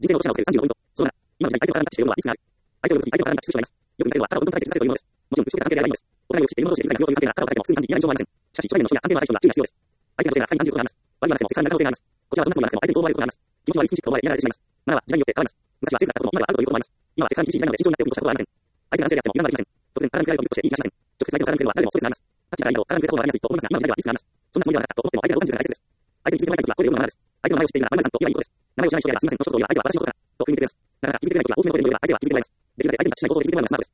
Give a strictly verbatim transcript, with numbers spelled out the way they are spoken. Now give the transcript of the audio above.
人生の落とし穴をつけるさんじゅうごポイント。そのなな、今の時代、相手をからなってしているのはリスクがある。相手を呼ぶとき、相手をからなってする人がいます。よく見たいのは、腹をどんどん垂れて崩させるというものです。もちろん、宇宙的な関係ではないのです。お互いを知っている者同士で理解が不要という関係なら、腹を垂れても普通に関係に嫌な印象はありません。しかし、諸外の人や関係の浅い人には注意が必要です。相手の女性が二人に男女をがあります。悪いはなくてもセクシュアルな可能性があります。こちらはそんなつもりはなくても相手にそう思われることがあります。気持ちの悪いスキンシップと思われ嫌がられてしまいます。ななは時代によって変わります。昔はセクだったことも今ではあるということもあります。今はセクハラに厳しい時代なので慎重になっておくことしたことはありません。相手が男性であっても油断ができません。突然体に触れられるとびっとしていい気がしません。直接相手を体に触れるのは誰でもストレスがあります。タッチやラインなど体に触れた方が分かりやすいと思いますが、今の時代ではリスクがあります。そんなつもりではなかったと思っても相手が動かんでいるのが大切です。相手に気づいてもらいたいときはここで読むのがままです。相手の名前を知っているなら〇〇さんと言えばいいことです。名前を知らない人であればすみませんこの仕事を言えば相手は私のことだと振り向いてくれます。なかなか気づいてくれないときは大きな声で言えば相手は気づいてくれます。できるだけ相手にタッチしない方法で気づいてもらうのがスマートです。